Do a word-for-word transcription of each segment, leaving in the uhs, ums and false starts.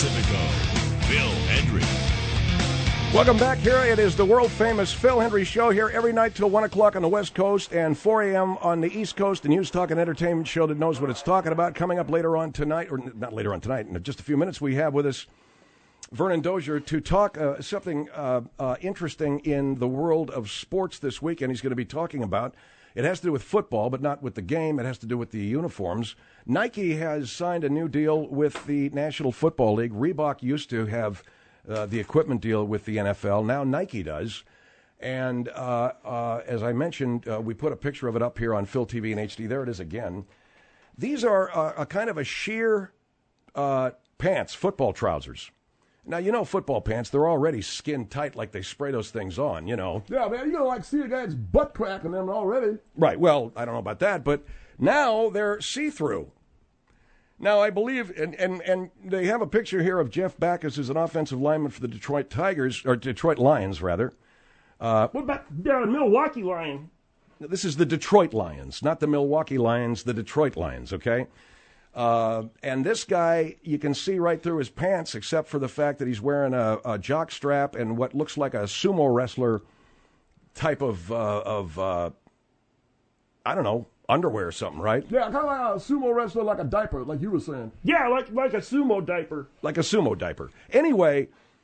Pacifico, Phil Hendry. Welcome back. Here it is, the world-famous Phil Hendry Show, here every night till one o'clock on the West Coast and four a.m. on the East Coast, the news, talk, and entertainment show that knows what it's talking about. Coming up later on tonight, or not later on tonight, in just a few minutes, we have with us Vernon Dozier to talk uh, something uh, uh, interesting in the world of sports this week, and he's going to be talking about, it has to do with football, but not with the game. It has to do with the uniforms. Nike has signed a new deal with the National Football League. Reebok used to have Uh, the equipment deal with the N F L. Now Nike does. And uh, uh, as I mentioned, uh, we put a picture of it up here on Phil T V in H D. There it is again. These are uh, a kind of a sheer uh, pants, football trousers. Now, you know football pants, they're already skin tight like they spray those things on, you know. Yeah, man, you don't like see a guy's butt crack in them already. Right, well, I don't know about that, but now they're see-through. Now, I believe, and, and, and they have a picture here of Jeff Backus, who's an offensive lineman for the Detroit Tigers, or Detroit Lions, rather. Uh, what about the Milwaukee Lions? This is the Detroit Lions, not the Milwaukee Lions, the Detroit Lions, okay? Uh, and this guy, you can see right through his pants, except for the fact that he's wearing a, a jock strap and what looks like a sumo wrestler type of, uh, of uh, I don't know, underwear or something, right? Yeah, kind of like a sumo wrestler, like a diaper, like you were saying. Yeah, like like a sumo diaper. Like a sumo diaper. Anyway,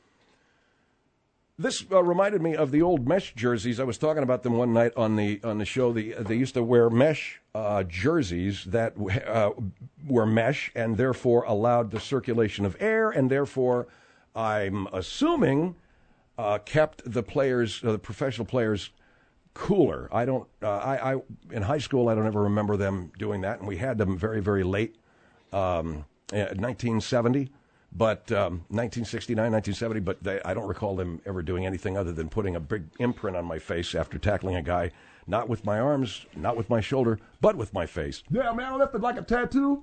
this uh, reminded me of the old mesh jerseys. I was talking about them one night on the on the show. The, they used to wear mesh uh, jerseys that uh, were mesh and therefore allowed the circulation of air, and therefore, I'm assuming, uh, kept the players, uh, the professional players, cooler. I don't. Uh, I, I in high school I don't ever remember them doing that, and we had them very very late, um, nineteen seventy, but um, nineteen sixty-nine, nineteen seventy. But they, I don't recall them ever doing anything other than putting a big imprint on my face after tackling a guy, not with my arms, not with my shoulder, but with my face. Yeah, man, I left it like a tattoo.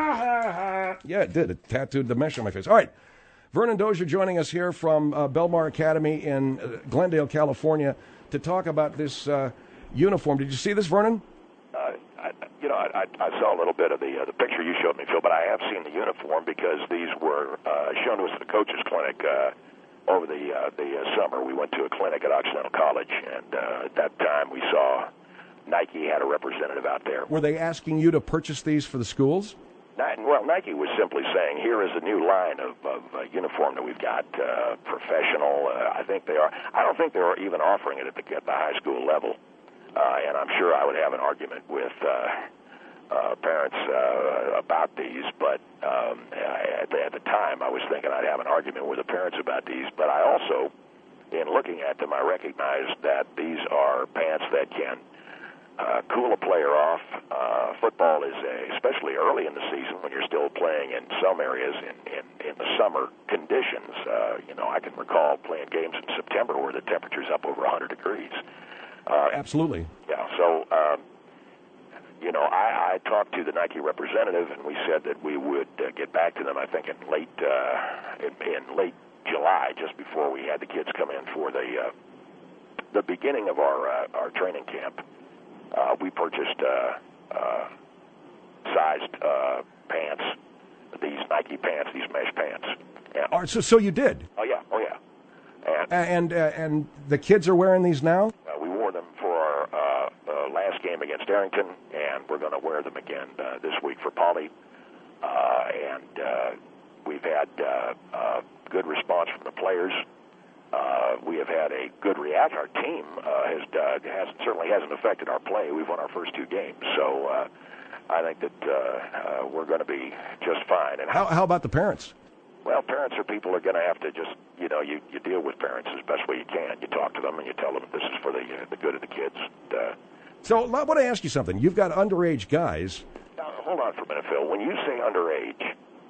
Yeah, it did. It tattooed the mesh on my face. All right, Vernon Dozier joining us here from uh, Belmar Academy in uh, Glendale, California, to talk about this uh, uniform. Did you see this, Vernon? Uh, I, you know, I, I saw a little bit of the uh, the picture you showed me, Phil, but I have seen the uniform because these were uh, shown to us at the coaches' clinic uh, over the uh, the uh, summer. We went to a clinic at Occidental College, and uh, at that time we saw Nike had a representative out there. Were they asking you to purchase these for the schools? Well, Nike was simply saying, here is a new line of, of uh, uniform that we've got, uh, professional. Uh, I think they are. I don't think they're even offering it at the, at the high school level. Uh, and I'm sure I would have an argument with uh, uh, parents uh, about these. But um, I, at, the, at the time, I was thinking I'd have an argument with the parents about these. But I also, in looking at them, I recognized that these are pants that can Uh, cool a player off. Uh, football is, a, especially early in the season when you're still playing in some areas in, in, in the summer conditions. Uh, you know, I can recall playing games in September where the temperature's up over one hundred degrees. Uh, Absolutely. Yeah, so, um, you know, I, I talked to the Nike representative, and we said that we would uh, get back to them, I think, in late uh, in, in late July, just before we had the kids come in for the uh, the beginning of our uh, our training camp. Uh, we purchased uh, uh, sized uh, pants, these Nike pants, these mesh pants. And, All right, so, so you did? Oh, yeah, oh, yeah. And and, uh, and the kids are wearing these now? Uh, we wore them for our uh, uh, last game against Arrington, and we're going to wear them again uh, this week for Poly. Uh, and uh, we've had uh, uh, good response from the players. Uh, we have had a good reaction. Our team uh, has, uh, has certainly hasn't affected our play. We've won our first two games, so uh, I think that uh, uh, we're going to be just fine. And how, how about the parents? Well, parents are people who are going to have to just, you know, you, you deal with parents as best way you can. You talk to them and you tell them this is for the uh, the good of the kids. And, uh, so I want to ask you something. You've got underage guys. Now, hold on for a minute, Phil. When you say underage,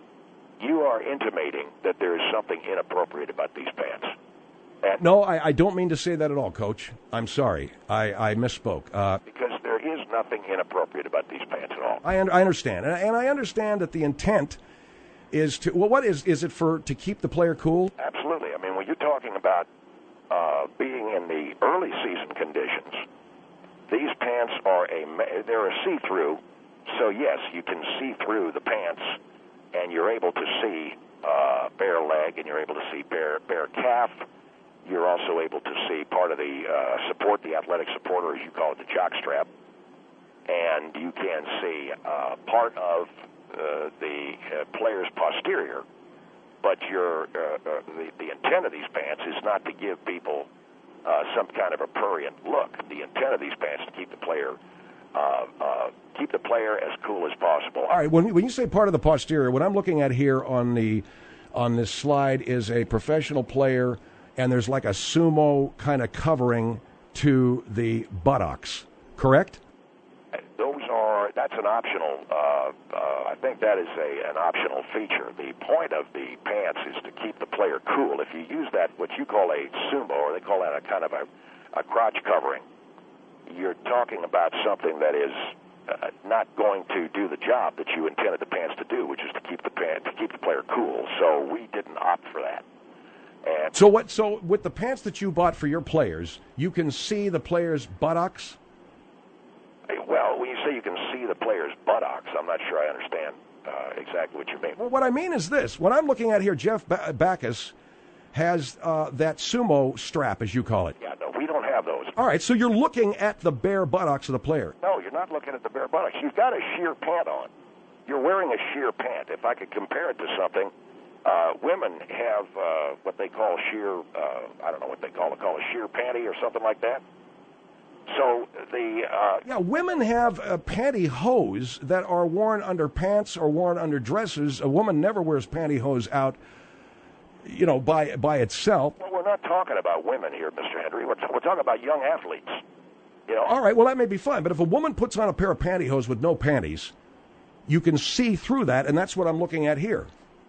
you are intimating that there is something inappropriate about these pants. And no, I, I don't mean to say that at all, Coach. I'm sorry. I, I misspoke. Uh, because there is nothing inappropriate about these pants at all. I, un- I understand. And, and I understand that the intent is to, well, what is, is it for, to keep the player cool? Absolutely. I mean, when you're talking about uh, being in the early season conditions, these pants are a, they're a see-through. So, yes, you can see through the pants, and you're able to see uh, bare leg, and you're able to see bare bare calf. You're also able to see part of the uh, support, the athletic support, or as you call it, the jock strap. And you can see uh, part of uh, the uh, player's posterior. But your uh, uh, the, the intent of these pants is not to give people uh, some kind of a prurient look. The intent of these pants is to keep the player uh, uh, keep the player as cool as possible. All right. When when you say part of the posterior, what I'm looking at here on the on this slide is a professional player, and there's like a sumo kind of covering to the buttocks. Correct? Those are that's an optional. Uh, uh, I think that is a an optional feature. The point of the pants is to keep the player cool. If you use that, what you call a sumo, or they call that a kind of a, a crotch covering, you're talking about something that is uh, not going to do the job that you intended the pants to do, which is to keep the pant to keep the player cool. So we didn't opt for that. And so what? So with the pants that you bought for your players, you can see the players' buttocks. Well, when you say you can see the player's buttocks, I'm not sure I understand uh, exactly what you mean. Well, what I mean is this. What I'm looking at here, Jeff ba- Backus has uh, that sumo strap, as you call it. Yeah, no, we don't have those. All right, so you're looking at the bare buttocks of the player. No, you're not looking at the bare buttocks. You've got a sheer pant on. You're wearing a sheer pant. If I could compare it to something, uh, women have uh, what they call sheer, uh, I don't know what they call it, call a sheer panty or something like that. So the uh, yeah, women have uh, pantyhose that are worn under pants or worn under dresses. A woman never wears pantyhose out, you know, by by itself. Well, we're not talking about women here, Mister Henry. We're, we're talking about young athletes. You know. All right, well that may be fine, but if a woman puts on a pair of pantyhose with no panties, you can see through that, and that's what I'm looking at here.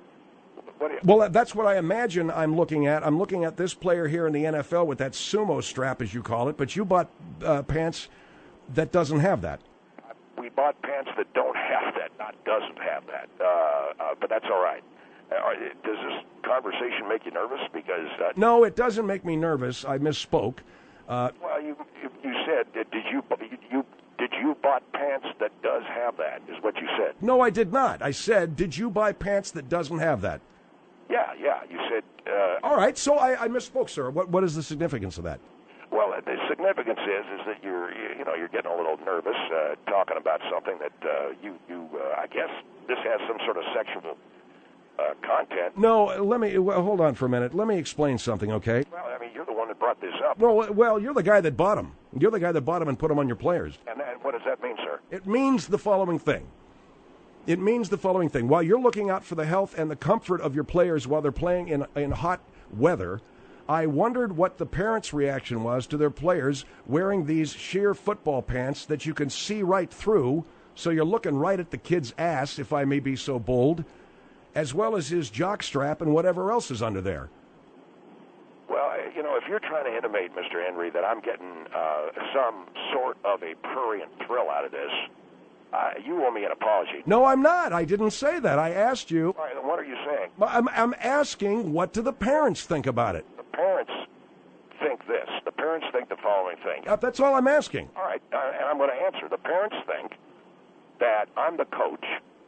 What is, well, that's what I imagine I'm looking at. I'm looking at this player here in the N F L with that sumo strap, as you call it, but you bought uh, pants that doesn't have that. We bought pants that don't have that, not doesn't have that, uh, uh, but that's all right. Uh, does this conversation make you nervous? Because uh, no, it doesn't make me nervous. I misspoke. Uh, well, you you, you said did you you did you bought pants that does have that? Is what you said. No, I did not. I said, did you buy pants that doesn't have that? Yeah, yeah. You said. Uh, All right, so I, I misspoke, sir. What what is the significance of that? Well, the significance is is that you're you, you know you're getting a little nervous uh, talking about something that uh, you you uh, I guess this has some sort of sexual uh, content. No, let me well, hold on for a minute. Let me explain something, okay? Well, I mean, you're the one that brought this up. No, well, you're the guy that bought them. You're the guy that bought them and put them on your players. And then, what does that mean, sir? It means the following thing. It means the following thing. While you're looking out for the health and the comfort of your players while they're playing in in hot weather, I wondered what the parents' reaction was to their players wearing these sheer football pants that you can see right through, so you're looking right at the kid's ass, if I may be so bold, as well as his jock strap and whatever else is under there. Well, you know, if you're trying to intimate, Mister Henry, that I'm getting uh, some sort of a prurient thrill out of this, Uh, you owe me an apology. No, I'm not. I didn't say that. I asked you. All right, then what are you saying? I'm, I'm asking, what do the parents think about it? The parents think this. The parents think the following thing. Uh, that's all I'm asking. All right, uh, and I'm going to answer. The parents think that I'm the coach,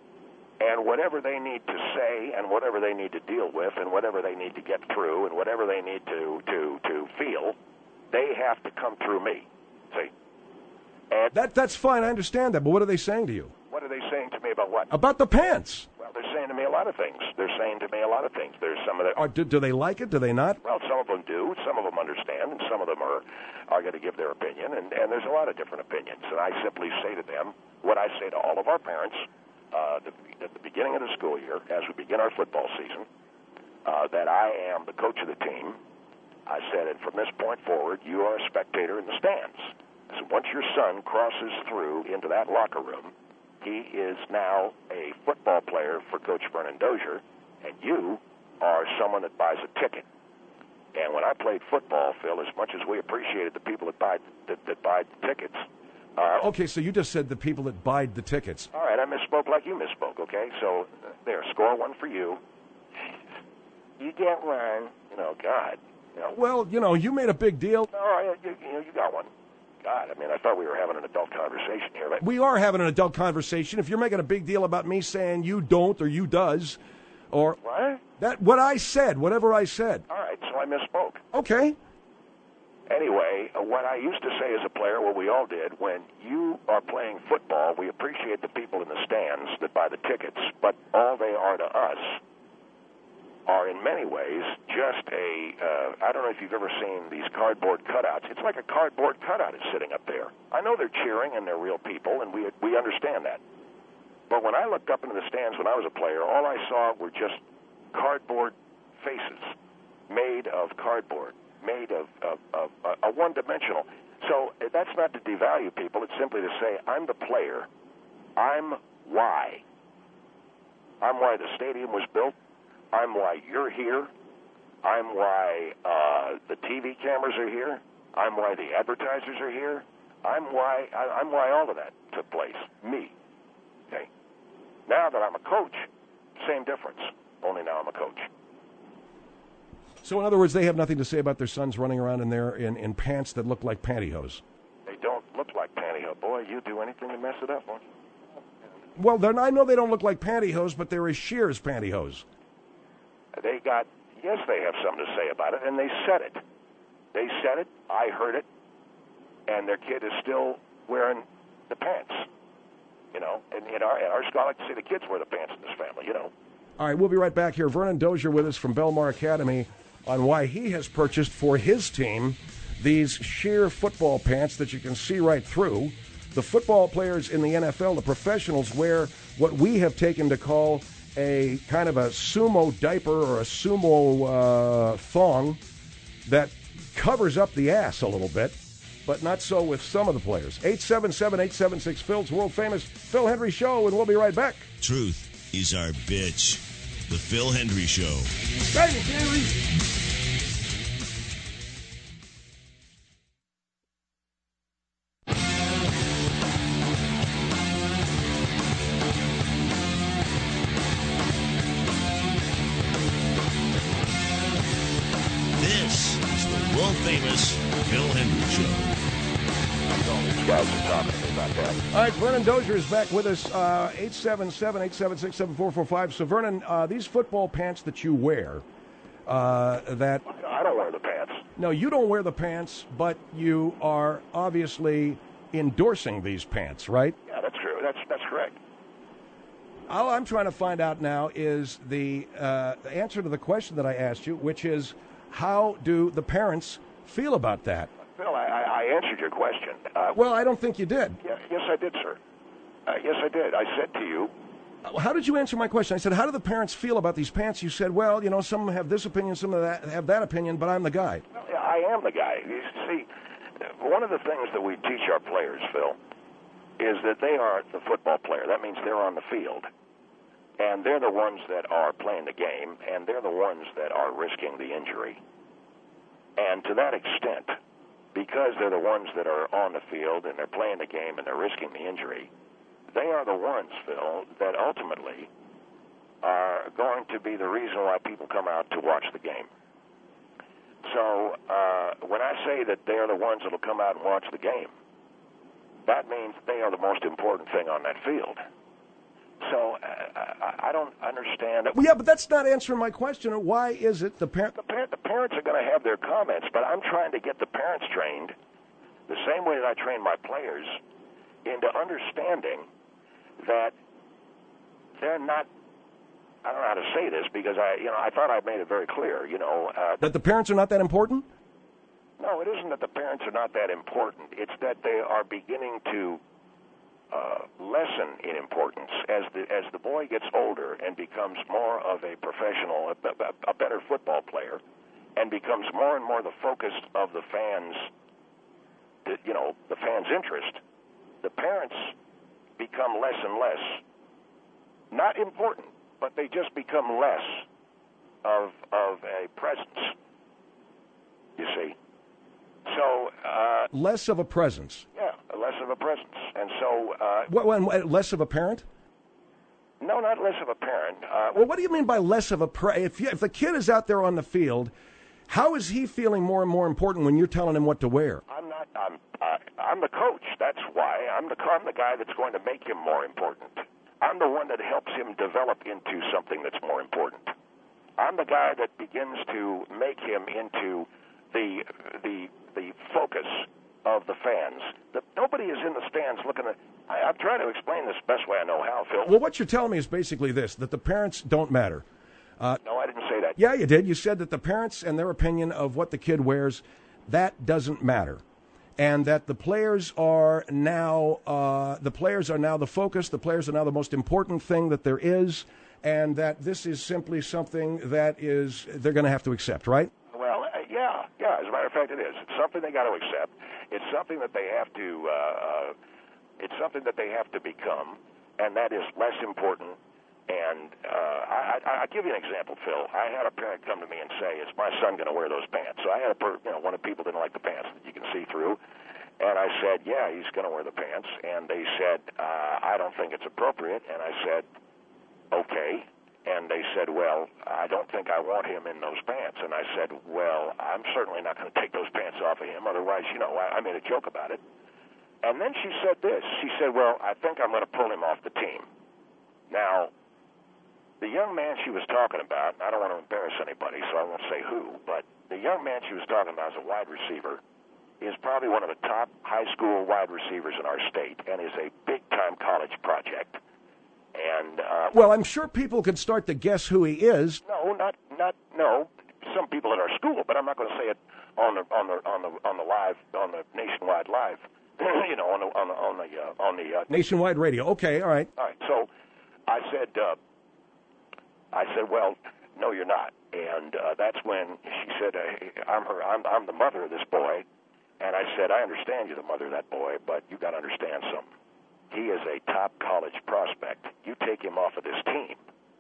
and whatever they need to say and whatever they need to deal with and whatever they need to get through and whatever they need to, to, to feel, they have to come through me. See? And That That's fine. I understand that. But what are they saying to you? what are they saying to me about what? About the pants. Well, they're saying to me a lot of things. They're saying to me a lot of things. There's some of the... Or do, do they like it? Do they not? Well, some of them do. Some of them understand, and some of them are, are going to give their opinion. And, and there's a lot of different opinions. And I simply say to them what I say to all of our parents uh, the, at the beginning of the school year, as we begin our football season, uh, that I am the coach of the team. I said, and from this point forward, you are a spectator in the stands. So once your son crosses through into that locker room, he is now a football player for Coach Vernon Dozier, and you are someone that buys a ticket. And when I played football, Phil, as much as we appreciated the people that buy that, that buy the tickets. Uh, Okay, so you just said the people that buy the tickets. all right, I misspoke like you misspoke. Okay, so uh, there, score one for you. You get one. You know, God. You know, Well, you know, you made a big deal. all right, you, you know, you got one. God, I mean, I thought we were having an adult conversation here. But We are having an adult conversation. If you're making a big deal about me saying you don't or you does, Or What? that what I said, whatever I said. All right, so I misspoke. Okay. Anyway, uh, what I used to say as a player, what we all did, when you are playing football, we appreciate the people in the stands that buy the tickets, but all they are to us are in many ways just a, uh, I don't know if you've ever seen these cardboard cutouts. It's like a cardboard cutout is sitting up there. I know they're cheering and they're real people, and we we understand that. But when I looked up into the stands when I was a player, all I saw were just cardboard faces made of cardboard, made of, of, of uh, a one-dimensional. So uh, that's not to devalue people. It's simply to say, I'm the player. I'm why. I'm why the stadium was built. I'm why you're here. I'm why uh, the T V cameras are here. I'm why the advertisers are here. I'm why I, I'm why all of that took place. Me. Okay. Now that I'm a coach, same difference. Only now I'm a coach. So, in other words, they have nothing to say about their sons running around in there in, in pants that look like pantyhose. They don't look like pantyhose. Boy, you do anything to mess it up, won't you? Well, they're, I know they don't look like pantyhose, but they're as sheer as pantyhose. They got, yes, they have something to say about it, and they said it. They said it, I heard it, and their kid is still wearing the pants. You know, and in our, in our school, I like to see the kids wear the pants in this family, you know. All right, we'll be right back here. Vernon Dozier with us from Belmar Academy on why he has purchased for his team these sheer football pants that you can see right through. The football players in the N F L, the professionals, wear what we have taken to call a kind of a sumo diaper or a sumo uh, thong that covers up the ass a little bit, but not so with some of the players. eight seven seven, eight seven six, Phil's world-famous Phil Hendry Show, and we'll be right back. Truth is our bitch. The Phil Hendry Show. Hey, Henry. This is the world-famous Phil Hendry Show. These guys are talking to me about that. All right, Vernon Dozier is back with us, uh, eight seven seven, eight seven six, seven four four five. So, Vernon, uh, these football pants that you wear, uh, that... I don't wear the pants. No, you don't wear the pants, but you are obviously endorsing these pants, right? Yeah, that's true. That's that's correct. All I'm trying to find out now is the uh, answer to the question that I asked you, which is, how do the parents feel about that? Phil, I, I I answered your question. Uh, Well, I don't think you did. yeah, yes, I did, sir. Uh, yes, I did. I said to you, How did you answer my question? I said, how do the parents feel about these pants? You said, well, you know, some have this opinion, some of that have that opinion, but I'm the guy. well, yeah, I am the guy. You see, one of the things that we teach our players, Phil, is that they are the football player. That means they're on the field. And they're the ones that are playing the game, and they're the ones that are risking the injury. And to that extent, because they're the ones that are on the field and they're playing the game and they're risking the injury, they are the ones, Phil, that ultimately are going to be the reason why people come out to watch the game. So uh, when I say that they're the ones that will come out and watch the game, that means they are the most important thing on that field. So uh, I, I don't understand. Well, yeah, but that's not answering my question. Why is it the parent? The, par- the parents are going to have their comments, but I'm trying to get the parents trained the same way that I train my players into understanding that they're not. I don't know how to say this because I, you know, I thought I made it very clear. You know, uh, That the parents are not that important? no, it isn't that the parents are not that important. It's that they are beginning to uh, lessen in importance as the as the boy gets older and becomes more of a professional, a, a, a better football player, and becomes more and more the focus of the fans. The, you know, the fans' interest. The parents become less and less, not important, but they just become less of of a presence. You see, so uh, Less of a presence. yeah, less of a presence, and so uh, What, what, less of a parent? no, not less of a parent. Uh, Well, what do you mean by less of a parent? If, you, if the kid is out there on the field, how is he feeling more and more important when you're telling him what to wear? I'm not. I'm. I, I'm the coach. That's why I'm the. I'm the guy that's going to make him more important. I'm the one that helps him develop into something that's more important. I'm the guy that begins to make him into the the the focus of the fans. That nobody is in the stands looking at. I, I'm trying to explain this the best way I know how, Phil. Well, what you're telling me is basically this, that the parents don't matter. Uh, no, I didn't say that. Yeah, you did. You said that the parents and their opinion of what the kid wears, that doesn't matter. And that the players are now uh, the players are now the focus. The players are now the most important thing that there is, and that this is simply something that is they're going to have to accept, right? Well, uh, yeah, yeah. As a matter of fact, it is. It's something they got to accept. It's something that they have to. Uh, uh, it's something that they have to become, and that is less important. And uh, I, I, I'll give you an example, Phil. I had a parent come to me and say, "Is my son going to wear those pants?" So I had a, per, you know, one of the people didn't like the pants that you can see through, and I said, "Yeah, he's going to wear the pants." And they said, uh, "I don't think it's appropriate." And I said, "Okay." And they said, "Well, I don't think I want him in those pants." And I said, "Well, I'm certainly not going to take those pants off of him. Otherwise, you know, I, I made a joke about it." And then she said this. She said, "Well, I think I'm going to pull him off the team." Now, the young man she was talking about, and I don't want to embarrass anybody, so I won't say who, but the young man she was talking about is a wide receiver, is probably one of the top high school wide receivers in our state, and is a big-time college project. And uh, well, I'm sure people could start to guess who he is. No, not not no. Some people at our school, but I'm not going to say it on the on the on the on the live on the nationwide live. you know, on the on the on the uh, on the uh, nationwide radio. Okay, all right. All right. So I said, uh, I said, well, no, you're not. And uh, that's when she said, uh, I'm her. I'm I'm the mother of this boy. And I said, I understand you're the mother of that boy, but you got to understand something. He is a top college prospect. You take him off of this team,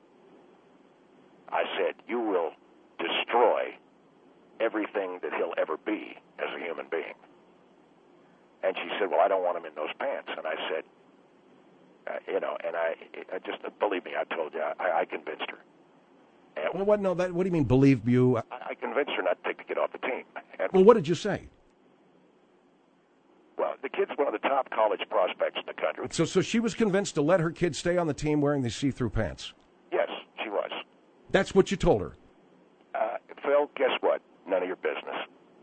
I said, you will destroy everything that he'll ever be as a human being. And she said, well, I don't want him in those pants. And I said, uh, you know, and I, I just, believe me, I told you, I, I convinced her. And well, what, no, that, what do you mean, believe you? I, I convinced her not to take the kid off the team. And well, what did you say? Well, the kid's one of the top college prospects in the country. So so she was convinced to let her kid stay on the team wearing these see-through pants? Yes, she was. That's what you told her? Uh, Phil, guess what? None of your business.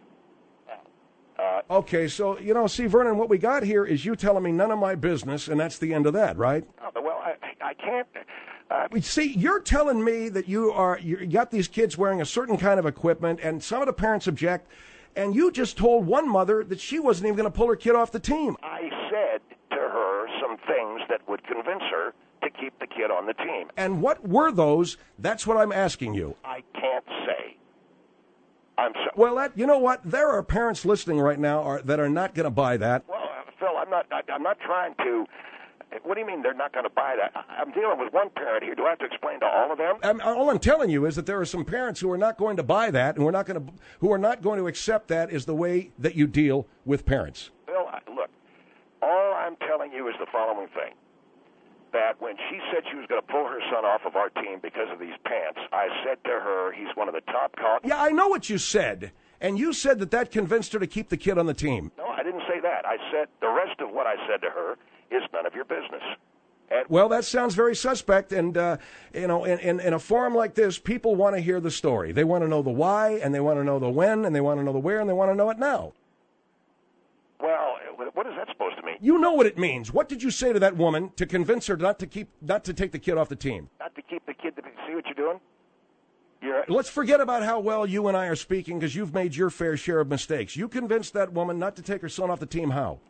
Uh, okay, so, you know, see, Vernon, what we got here is you telling me none of my business, and that's the end of that, right? Uh, well, I, I can't... Uh, see, you're telling me that you are you got these kids wearing a certain kind of equipment, and some of the parents object, and you just told one mother that she wasn't even going to pull her kid off the team. I said to her some things that would convince her to keep the kid on the team. And what were those? That's what I'm asking you. I can't say. I'm so- well, that, you know what? There are parents listening right now are, that are not going to buy that. Well, uh, Phil, I'm not. I, I'm not trying to. What do you mean they're not going to buy that? I'm dealing with one parent here. Do I have to explain to all of them? I'm, all I'm telling you is that there are some parents who are not going to buy that, and we're not going to, who are not going to accept that as the way that you deal with parents. Phil, I, look, all I'm telling you is the following thing. That when she said she was going to pull her son off of our team because of these pants, I said to her, he's one of the top college... Yeah, I know what you said. And you said that that convinced her to keep the kid on the team. No, I didn't say that. I said the rest of what I said to her is none of your business. And well, that sounds very suspect. And, uh, you know, in, in, in a forum like this, people want to hear the story. They want to know the why, and they want to know the when, and they want to know the where, and they want to know it now. Well, what is that supposed to mean? You know what it means. What did you say to that woman to convince her not to keep, not to take the kid off the team? Not to keep the kid to see what you're doing? You're... Let's forget about how well you and I are speaking because you've made your fair share of mistakes. You convinced that woman not to take her son off the team. How?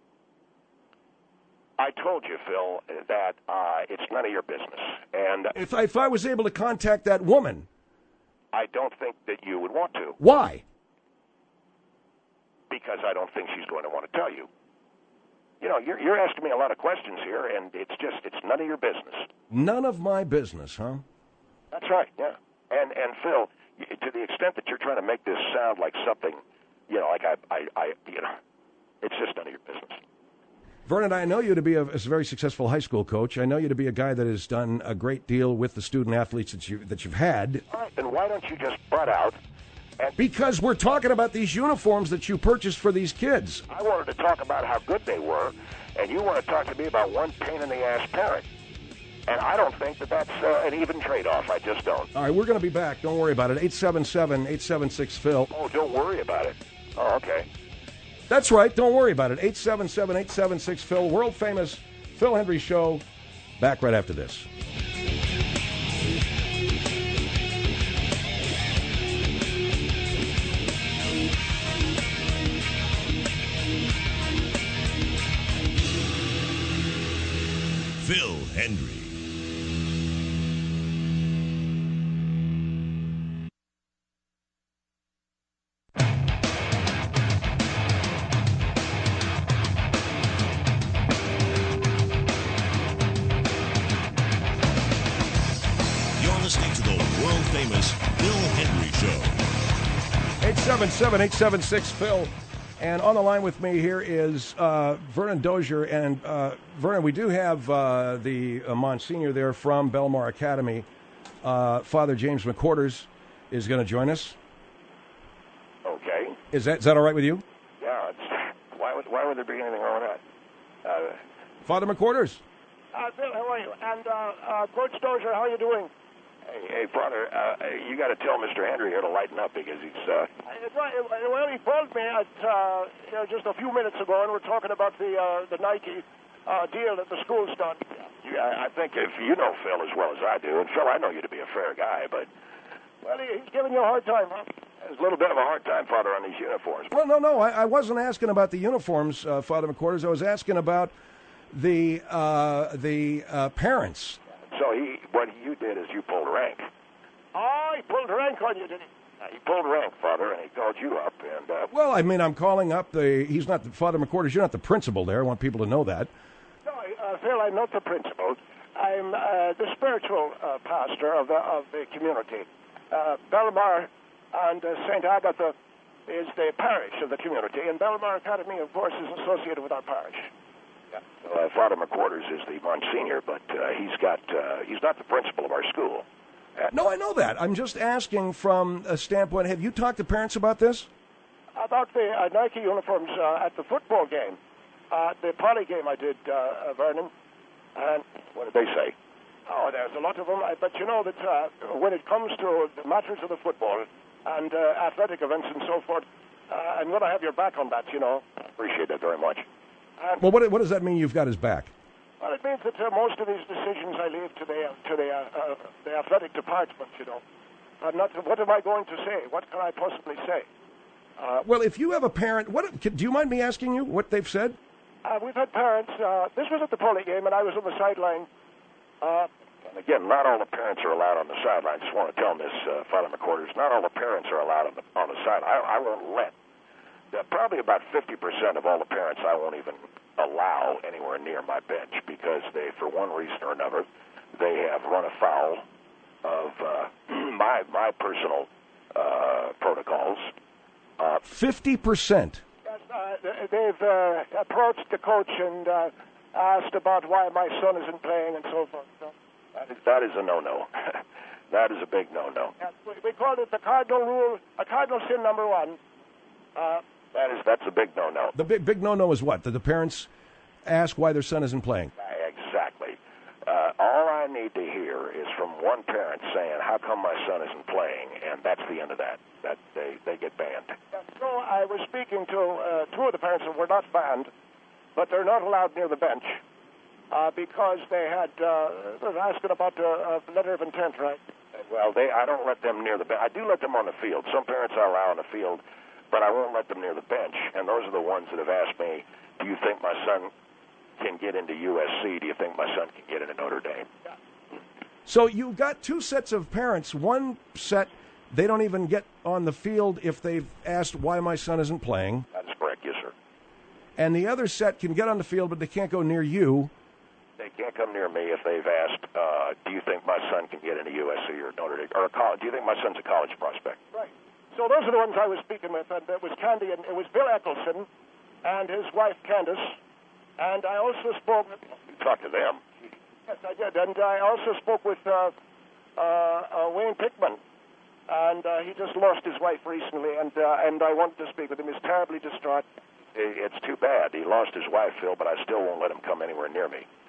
I told you, Phil, that uh, it's none of your business. And if I, if I was able to contact that woman, I don't think that you would want to. Why? Because I don't think she's going to want to tell you. You know, you're, you're asking me a lot of questions here, and it's just, it's none of your business. None of my business, huh? That's right, yeah. And, and Phil, to the extent that you're trying to make this sound like something, you know, like I, I, I you know, it's just none of your business. Vernon, I know you to be a, a very successful high school coach. I know you to be a guy that has done a great deal with the student athletes that, you, that you've had. All right, then why don't you just butt out? And because we're talking about these uniforms that you purchased for these kids. I wanted to talk about how good they were, and you want to talk to me about one pain-in-the-ass parent. And I don't think that that's uh, an even trade-off. I just don't. All right, we're going to be back. Don't worry about it. eight seven seven, eight seven six, Phil. Oh, don't worry about it. Oh, okay. That's right. Don't worry about it. eight seven seven, eight seven six, Phil. World famous Phil Hendrie Show. Back right after this. Phil Hendrie. You're listening to the world-famous Phil Hendrie Show. eight seven seven, eight seven six, Phil. And on the line with me here is uh, Vernon Dozier. And uh, Vernon, we do have uh, the uh, Monsignor there from Belmar Academy. Uh, Father James McQuarters is going to join us. Okay. Is that is that all right with you? Yeah. It's, why would why would there be anything wrong with that? Uh, Father McQuarters. Uh, Phil, how are you? And uh, uh, Coach Dozier, how are you doing? hey, hey, Father, uh, you got to tell Mister Hendrie here to lighten up because he's. Uh, Well, he phoned me at, uh, you know, just a few minutes ago, and we're talking about the uh, the Nike uh, deal that the school's done. Yeah, I think if you know Phil as well as I do, and Phil, I know you to be a fair guy, but Well, he, he's giving you a hard time, huh? there's a little bit of a hard time, Father, on these uniforms. Well, no, no, I, I wasn't asking about the uniforms, uh, Father McQuarters. I was asking about the uh, the uh, parents. So he, what you did is you pulled rank. Oh, he pulled rank on you, did he? Uh, he pulled rank, Father, and he called you up, and uh, Well, I mean, I'm calling up the. He's not the Father McQuarters. You're not the principal there. I want people to know that. No, uh, Phil, I'm not the principal. I'm uh, the spiritual uh, pastor of the of the community. Uh, Belmar and uh, Saint Agatha is the parish of the community, and Belmar Academy, of course, is associated with our parish. yeah. uh, Father McQuarters is the Monsignor, but uh, he's got uh, he's not the principal of our school. Uh, No, I know that. I'm just asking from a standpoint. Have you talked to parents about this? About the uh, Nike uniforms uh, at the football game, uh, the poly game I did, uh, uh, Vernon, and what did they say? oh, there's a lot of them. I, but you know that uh, when it comes to the matters of the football and uh, athletic events and so forth, uh, I'm going to have your back on that, you know. Appreciate that very much. And, Well, what, what does that mean? You've got his back. well, it means that uh, most of these decisions I leave to the to the uh, uh, the athletic department, you know. I'm not. What am I going to say? What can I possibly say? Uh, Well, if you have a parent, what do you mind me asking you what they've said? uh, we've had parents. Uh, this was at the poly game, and I was on the sideline. Uh, And again, not all the parents are allowed on the sideline. I just want to tell Miss uh, Father McQuarters, not all the parents are allowed on the, on the side. I, I won't let, uh, probably about fifty percent of all the parents I won't even allow anywhere near my bench because they, for one reason or another, they have run afoul of uh, my, my personal uh, protocols. Uh, Fifty percent. yes, uh, they've uh, approached the coach and uh, asked about why my son isn't playing and so forth. So, that, is, that is a no-no. That is a big no-no. yes, we, we called it the cardinal rule, a cardinal sin number one. Uh, That is, that's a big no-no. The big big no-no is what? That the parents ask why their son isn't playing. Exactly. Uh, all I need to hear is from one parent saying, "How come my son isn't playing?" And that's the end of that. That they they get banned. so I was speaking to uh, two of the parents who were not banned, but they're not allowed near the bench uh, because they had uh, they were asking about a, a letter of intent, right? Well, they I don't let them near the bench. I do let them on the field. Some parents I allow on the field, but I won't let them near the bench. And those are the ones that have asked me, "Do you think my son can get into U S C? Do you think my son can get into Notre Dame?" So you've got two sets of parents. One set, they don't even get on the field if they've asked why my son isn't playing. That is correct, yes, sir. And the other set can get on the field, but they can't go near you. They can't come near me if they've asked, uh, "Do you think my son can get into U S C or Notre Dame or a college? Do you think my son's a college prospect?" Right. So those are the ones I was speaking with, and it was Candy, and it was Bill Eccleston and his wife Candace, and I also spoke with. You talk to them. Yes, I did, and I also spoke with uh, uh, uh, Wayne Pickman, and uh, he just lost his wife recently, and uh, and I wanted to speak with him. He's terribly distraught. It's too bad. He lost his wife, Phil, but I still won't let him come anywhere near me.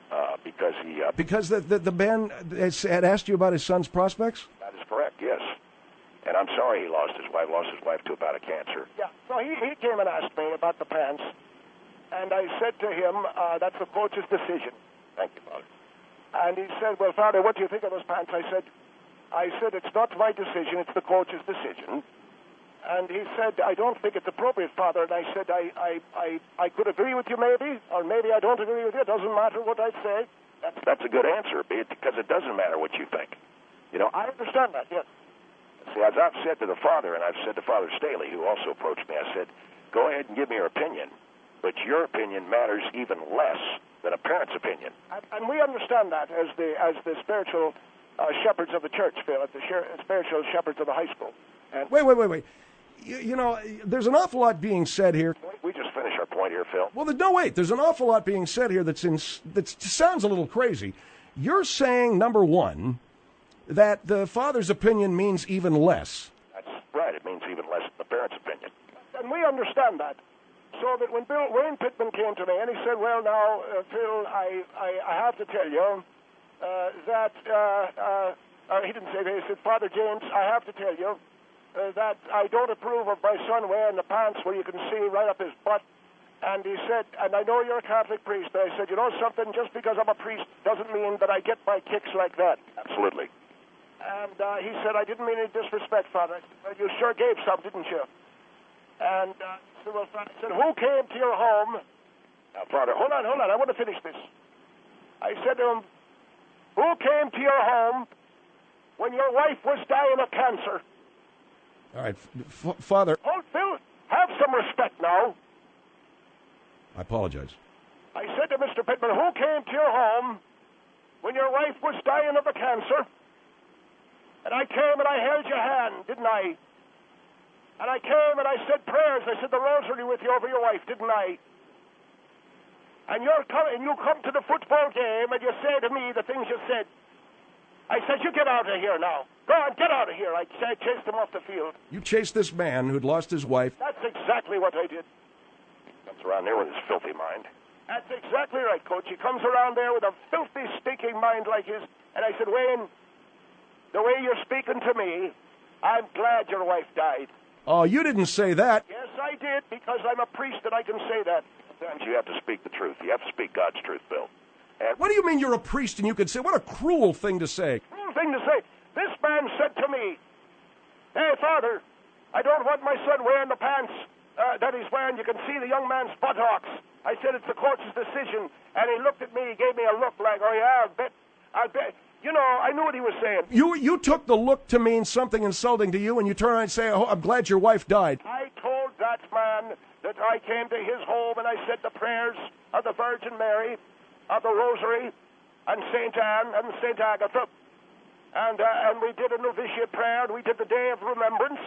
uh, because he... Uh, because the, the, the man has, had asked you about his son's prospects? That is correct, yes. And I'm sorry he lost his wife, lost his wife to a bout of cancer. Yeah, so he, he came and asked me about the pants, and I said to him, uh, that's the coach's decision. Thank you, Father. And he said, well, Father, what do you think of those pants? I said, I said, it's not my decision, it's the coach's decision. And he said, I don't think it's appropriate, Father. And I said, I, I, I, I could agree with you maybe, or maybe I don't agree with you. It doesn't matter what I say. That's, that's a good answer, because it doesn't matter what you think. You know, I understand that, yes. See, as I've said to the father, and I've said to Father Staley, who also approached me, I said, go ahead and give me your opinion, but your opinion matters even less than a parent's opinion. And, and we understand that as the as the spiritual uh, shepherds of the church, Phil, as the sher- spiritual shepherds of the high school. And wait, wait, wait, wait. You, you know, there's an awful lot being said here. We just finished our point here, Phil. Well, no, wait. There's an awful lot being said here that's in, that sounds a little crazy. You're saying, number one, that the father's opinion means even less. That's right. It means even less than the parent's opinion. And we understand that. So that when Bill Wayne Pittman came to me and he said, well, now, uh, Phil, I, I, I have to tell you uh, that, uh, uh, uh, he didn't say that, he said, Father James, I have to tell you uh, that I don't approve of my son wearing the pants where you can see right up his butt. And he said, and I know you're a Catholic priest, but I said, you know something, just because I'm a priest doesn't mean that I get my kicks like that. Absolutely. And uh, he said, I didn't mean any disrespect, Father. Well, you sure gave some, didn't you? And uh, so, well, Father said, who came to your home? Now, Father, Hold on, hold on, I want to finish this. I said to him, who came to your home when your wife was dying of cancer? All right, f- Father. Hold, Phil, have some respect now. I apologize. I said to Mister Pittman, who came to your home when your wife was dying of the cancer? And I came and I held your hand, didn't I? And I came and I said prayers. I said the rosary with you over your wife, didn't I? And you're coming, and you come to the football game and you say to me the things you said. I said, you get out of here now. Go on, get out of here. I said, chased him off the field. You chased this man who'd lost his wife. That's exactly what I did. Comes around there with his filthy mind. That's exactly right, Coach. He comes around there with a filthy, stinking mind like his. And I said, Wayne, the way you're speaking to me, I'm glad your wife died. Oh, you didn't say that. Yes, I did, because I'm a priest and I can say that. Sometimes you have to speak the truth. You have to speak God's truth, Bill. And What do you mean you're a priest and you can say? What a cruel thing to say. Cruel thing to say. This man said to me, hey, Father, I don't want my son wearing the pants uh, that he's wearing. You can see the young man's buttocks. I said, it's the coach's decision. And he looked at me, he gave me a look like, oh, yeah, I'll bet, I'll bet. You know, I knew what he was saying. You you took the look to mean something insulting to you, and you turn around and say, oh, I'm glad your wife died. I told that man that I came to his home and I said the prayers of the Virgin Mary, of the Rosary, and Saint Anne, and Saint Agatha. And, uh, and we did a novitiate prayer, and we did the Day of Remembrance.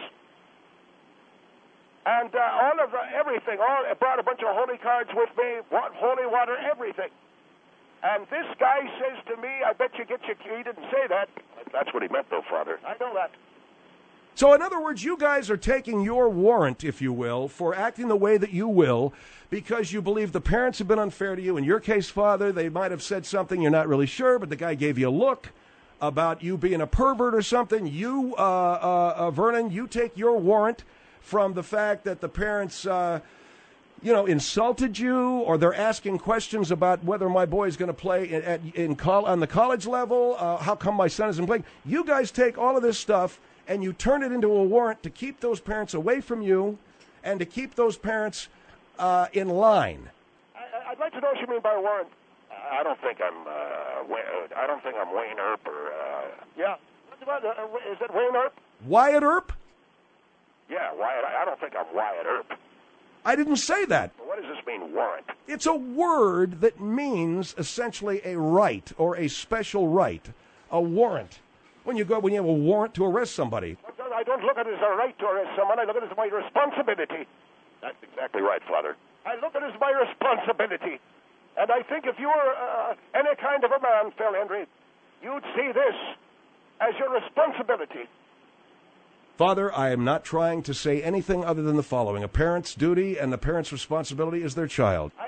And uh, all of the, everything, all, I brought a bunch of holy cards with me, wa- holy water, everything. And this guy says to me, I bet you get your key. He didn't say that. that's what he meant, though, Father. I know that. So, in other words, you guys are taking your warrant, if you will, for acting the way that you will because you believe the parents have been unfair to you. In your case, Father, they might have said something you're not really sure, but the guy gave you a look about you being a pervert or something. You, uh, uh, uh, Vernon, you take your warrant from the fact that the parents, uh, you know, insulted you, or they're asking questions about whether my boy is going to play in, at, in col- on the college level. Uh, how come my son isn't playing? You guys take all of this stuff and you turn it into a warrant to keep those parents away from you and to keep those parents uh, in line. I, I'd like to know what you mean by warrant. I don't think I'm. Uh, Wayne, I don't think I'm Wayne Earp or. Uh, Yeah. What's about, uh, is it Wayne Earp? Wyatt Earp? yeah, Wyatt. I don't think I'm Wyatt Earp. I didn't say that. What does this mean, warrant? It's a word that means essentially a right or a special right, a warrant. When you go, when you have a warrant to arrest somebody. I don't look at it as a right to arrest someone. I look at it as my responsibility. That's exactly right, Father. I look at it as my responsibility. And I think if you were uh, any kind of a man, Phil Hendry, you'd see this as your responsibility. Father, I am not trying to say anything other than the following. A parent's duty and the parent's responsibility is their child. I agree.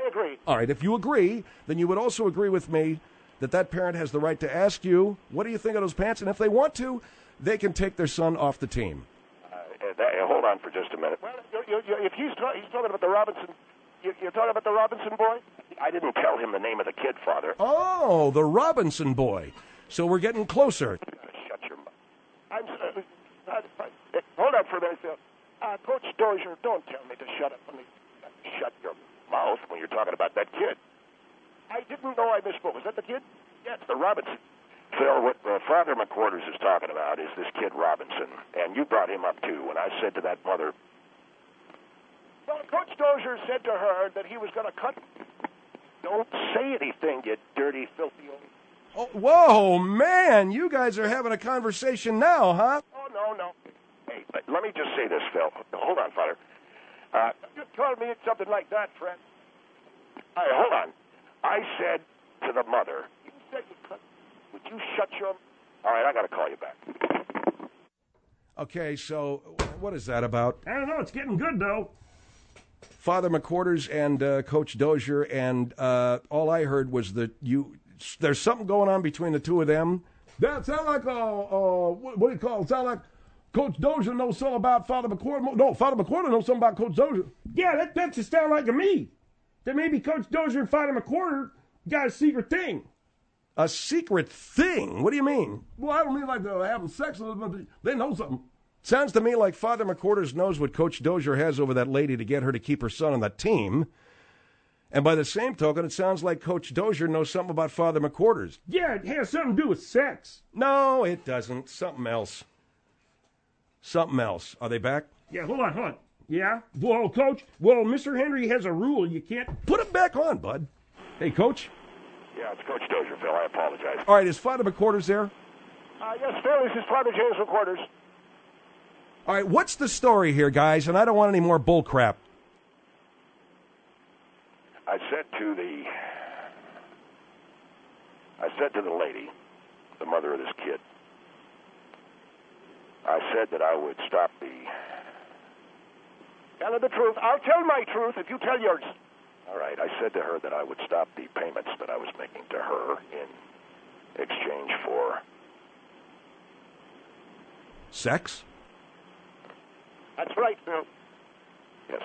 All right, if you agree, then you would also agree with me that that parent has the right to ask you, what do you think of those pants? And if they want to, they can take their son off the team. Uh, that, hold on for just a minute. Well, you, you, you, if he's, ta- he's talking about the Robinson, you, you're talking about the Robinson boy? I didn't tell him the name of the kid, Father. Oh, the Robinson boy. So we're getting closer. Shut your mouth. I'm. Uh, uh, uh, hold on for a minute, Phil. Uh, Coach Dozier, don't tell me to shut up. Let me Shut your mouth when you're talking about that kid. I didn't know I misspoke. Was that the kid? Yes, the Robinson. Phil, what uh, Father McQuarters is talking about is this kid Robinson, and you brought him up too. When I said to that mother, well, Coach Dozier said to her that he was going to cut. "Don't say anything, you dirty, filthy old." Oh, whoa, man, you guys are having a conversation now, huh? Oh no, no. Hey, but let me just say this, Phil. Hold on, Father. Uh, You told me something like that, Fred. hey, hold on. I said to the mother, You said you cut. Would you shut your? all right, I got to call you back. Okay, so what is that about? I don't know. It's getting good, though. Father McQuarters and uh, Coach Dozier, and uh, all I heard was that you there's something going on between the two of them. That sound like, uh, uh, what, what do you call it? Sound like Coach Dozier knows something about Father McQuarter. No, Father McQuarter knows something about Coach Dozier. Yeah, that, that just sound like to me. That maybe Coach Dozier and Father McQuarter got a secret thing. A secret thing? What do you mean? Well, I don't mean like they're having sex with them, but they know something. Sounds to me like Father McQuarters knows what Coach Dozier has over that lady to get her to keep her son on the team. And by the same token, it sounds like Coach Dozier knows something about Father McQuarters. Yeah, it has something to do with sex. No, it doesn't. Something else. Something else. Are they back? Yeah, hold on, hold on. Yeah? Well, Coach, well, Mister Henry has a rule. You can't... Put him back on, bud. Hey, Coach. Yeah, it's Coach Dozier, Phil. I apologize. All right, is Father McQuarters there? Uh, yes, Phil, this is Father James McQuarters. All right, what's the story here, guys? And I don't want any more bull crap. I said to the, I said to the lady, the mother of this kid, I said that I would stop the. Tell her the truth. I'll tell my truth if you tell yours. All right, I said to her that I would stop the payments that I was making to her in exchange for Sex? That's right, Phil. yes.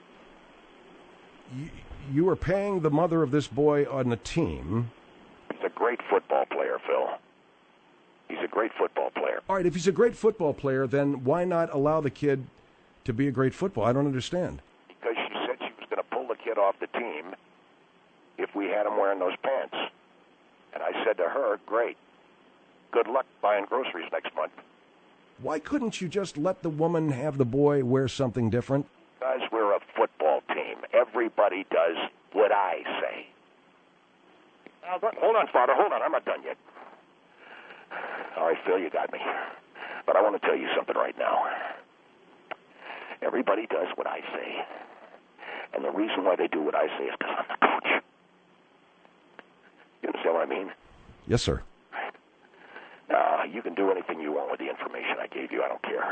You, you were paying the mother of this boy on the team. He's a great football player, Phil. He's a great football player. All right, if he's a great football player, then why not allow the kid to be a great football? I don't understand. Because she said she was going to pull the kid off the team if we had him wearing those pants. And I said to her, great. Good luck buying groceries next month. Why couldn't you just let the woman have the boy wear something different? Guys, we're a football team. Everybody does what I say. Now, but- hold on, Father. Hold on. I'm not done yet. All right, Phil, you got me. But I want to tell you something right now. Everybody does what I say. And the reason why they do what I say is because I'm the coach. You understand what I mean? Yes, sir. Uh, you can do anything you want with the information I gave you. I don't care.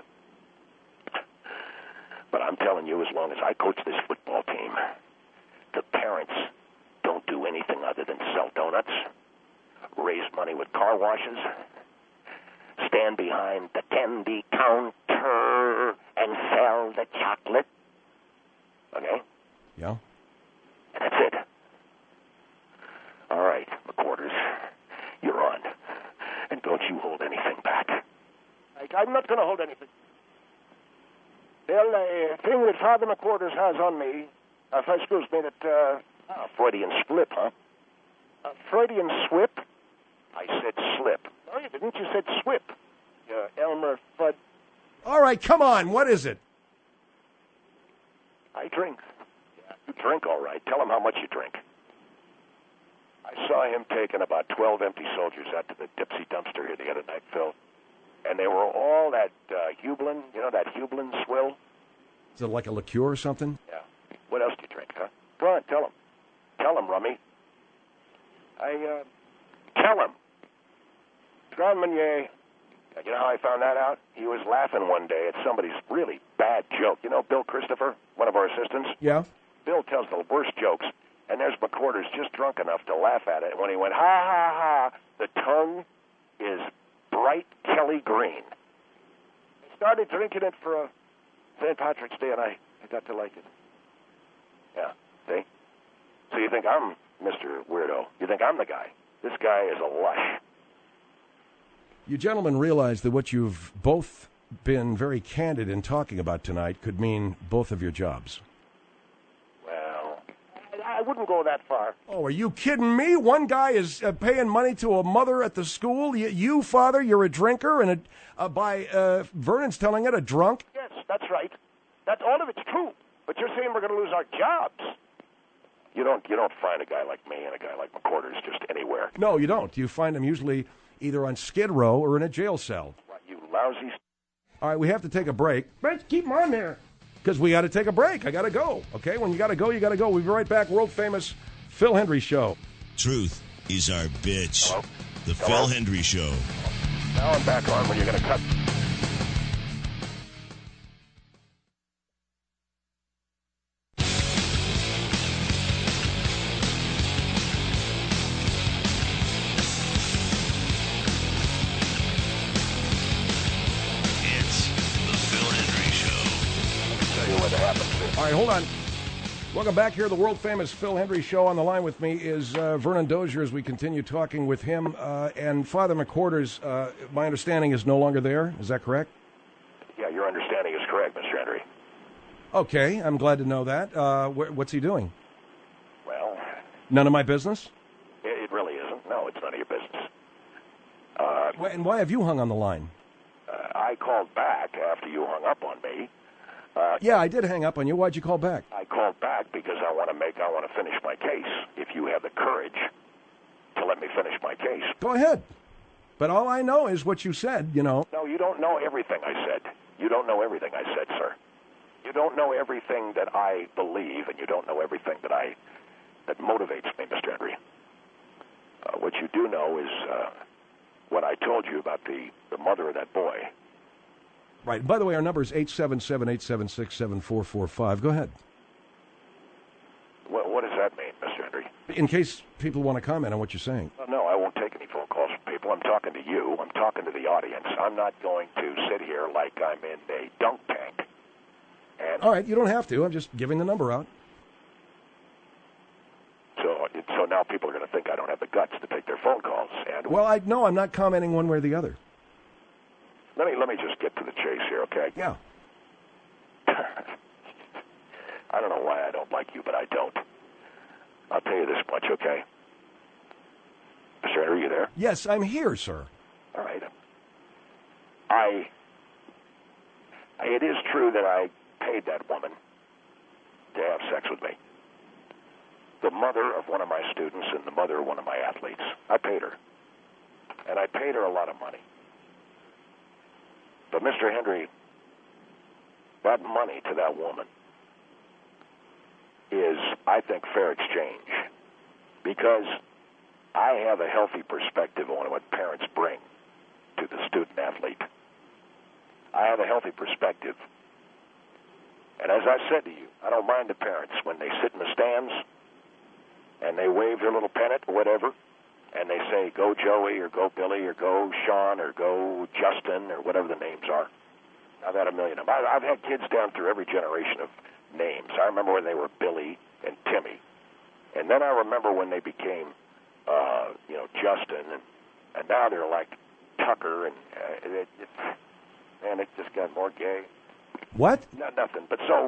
But I'm telling you, as long as I coach this football team, the parents don't do anything other than sell donuts, raise money with car washes, stand behind the candy counter and sell the chocolate. Okay? Yeah? And that's it. All right, McQuarters, you're on. And don't you hold anything back. I, I'm not going to hold anything. Well, the uh, thing that Father McQuarters has on me, uh, if- excuse me, that uh, Ah, Freudian slip, huh? uh, Freudian swip. I said slip. No, you didn't. You said swip. Uh, Elmer Fudd. All right, come on. What is it? I drink. Yeah, you drink, all right. Tell him how much you drink. I saw him taking about twelve empty soldiers out to the Dipsy dumpster here the other night, Phil. And they were all that uh, Hublin, you know, that Hublin swill? Is it like a liqueur or something? Yeah. What else do you drink, huh? Go on, tell him. Tell him, Rummy. I, uh, Tell him. Grand Meunier. You know how I found that out? He was laughing one day at somebody's really bad joke. You know Bill Christopher, one of our assistants? Yeah. Bill tells the worst jokes, and there's McQuarters just drunk enough to laugh at it. When he went, ha, ha, ha, the tongue is bright Kelly green. I started drinking it for a Saint Patrick's Day, and I, I got to like it. Yeah, see? So you think I'm Mister Weirdo. You think I'm the guy. This guy is a lush. You gentlemen realize that what you've both been very candid in talking about tonight could mean both of your jobs. Well, I wouldn't go that far. Oh, are you kidding me? One guy is uh, paying money to a mother at the school. You, you father, you're a drinker, and a, uh, by uh, Vernon's telling it, a drunk? Yes, that's right. That all of it's true. But you're saying we're going to lose our jobs. You don't you don't find a guy like me and a guy like McQuarters just anywhere. No, you don't. You find them usually either on Skid Row or in a jail cell. What, you lousy... All right, we have to take a break. Let's keep him on there. Because we got to take a break. I got to go. Okay, when you got to go, you got to go. We'll be right back. World-famous Phil Hendrie Show. Truth is our bitch. Hello? The Hello? Phil Hendrie Show. Now I'm back on when you're going to cut... All right, hold on. Welcome back here to the world-famous Phil Hendrie Show. On the line with me is uh, Vernon Dozier as we continue talking with him. Uh, and Father McQuarters, uh, my understanding, is no longer there. Is that correct? Yeah, your understanding is correct, Mister Hendrie. Okay, I'm glad to know that. Uh, wh- what's he doing? Well... None of my business? It, it really isn't. No, it's none of your business. Uh, Wh- and why have you hung on the line? uh, I called back after you hung up on me. Uh, Yeah, I did hang up on you. Why'd you call back? I called back because I want to make, I want to finish my case. If you have the courage to let me finish my case. Go ahead. But all I know is what you said, you know. No, you don't know everything I said. You don't know everything I said, sir. You don't know everything that I believe, and you don't know everything that I that motivates me, Mister Hendrie. Uh, what you do know is uh, what I told you about the, the mother of that boy. Right. By the way, our number is eight seven seven, eight seven six, seven four four five. Go ahead. What, what does that mean, Mister Hendrie? In case people want to comment on what you're saying. Well, no, I won't take any phone calls from people. I'm talking to you. I'm talking to the audience. I'm not going to sit here like I'm in a dunk tank. And All right, you don't have to. I'm just giving the number out. so, so now people are going to think I don't have the guts to take their phone calls. And Well, I no, I'm not commenting one way or the other. let me let me just get to the chase here, okay? Yeah. I don't know why I don't like you, but I don't. I'll tell you this much, okay? Mister Hendrie, are you there? Yes, I'm here, sir. All right. I. It is true that I paid that woman to have sex with me. The mother of one of my students and the mother of one of my athletes. I paid her. And I paid her a lot of money. But, Mister Hendrie, that money to that woman is, I think, fair exchange. Because I have a healthy perspective on what parents bring to the student-athlete. I have a healthy perspective. And as I said to you, I don't mind the parents when they sit in the stands and they wave their little pennant or whatever, and they say, go Joey or go Billy or go Sean or go Justin or whatever the names are. I've had a million of them. I've had kids down through every generation of names. I remember when they were Billy and Timmy. And then I remember when they became, uh, you know, Justin. And, and now they're like Tucker. And, uh, it, it, man, it just got more gay. What? Not nothing. But so,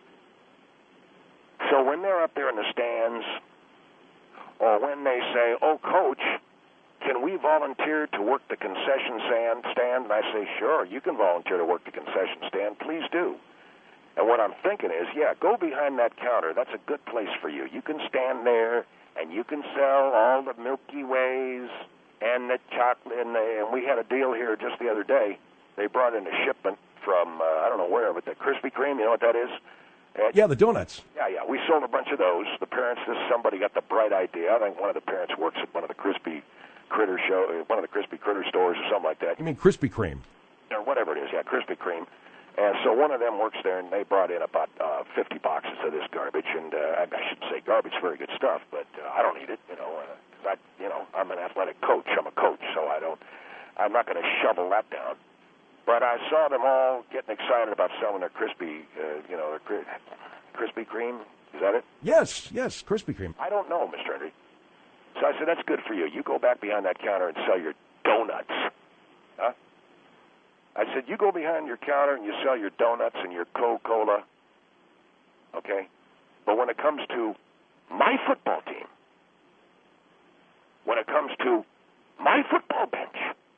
so when they're up there in the stands, or when they say, oh, Coach, can we volunteer to work the concession stand? stand? And I say, sure, you can volunteer to work the concession stand. Please do. And what I'm thinking is, yeah, go behind that counter. That's a good place for you. You can stand there, and you can sell all the Milky Ways and the chocolate. And, the, and we had a deal here just the other day. They brought in a shipment from, uh, I don't know where, but the Krispy Kreme, you know what that is? And, Yeah, the donuts. yeah, yeah. We sold a bunch of those. The parents, this somebody got the bright idea. I think one of the parents works at one of the Krispy Critter show, one of the Krispy Critter stores or something like that, You mean Krispy Kreme? or whatever it is. Yeah, Krispy Kreme. And so one of them works there, and they brought in about uh, fifty boxes of this garbage. And uh, I, I shouldn't say garbage, very good stuff, but uh, I don't eat it. You know, uh, 'cause I, you know, I'm an athletic coach. I'm a coach, so I don't. I'm not going to shovel that down. But I saw them all getting excited about selling their Krispy, uh, you know, their cri- Krispy Kreme. Is that it? Yes, yes, Krispy Kreme. I don't know, Mister Henry. So I said, that's good for you. You go back behind that counter and sell your donuts. Huh? I said, you go behind your counter and you sell your donuts and your Coca-Cola. Okay? But when it comes to my football team, when it comes to my football bench,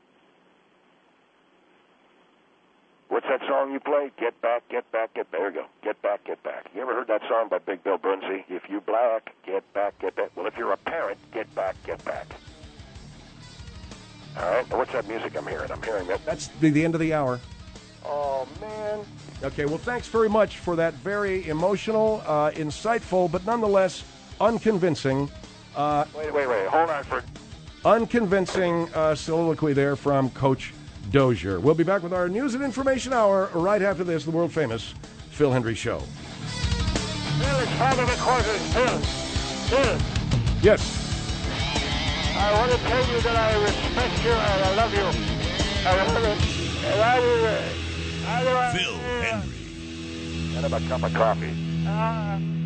what's that song you play? Get back, get back, get back. There you go. Get back, get back. You ever heard that song by Big Bill Brunsey? If you black, get back, get back. Well, if you're a parent, get back, get back. All right? Now, what's that music I'm hearing? I'm hearing that. That's the, the end of the hour. Oh, man. Okay, well, thanks very much for that very emotional, uh, insightful, but nonetheless unconvincing, uh, Wait, wait, wait. Hold on for... unconvincing uh, soliloquy there from Coach Dozier. We'll be back with our news and information hour right after this, the world-famous Phil Hendry Show. Phil, it's Father McCormick. Phil, Phil, Yes. I want to tell you that I respect you and I love you. I love it. And I will... Uh, I will Phil Hendry. And have a cup of coffee. uh,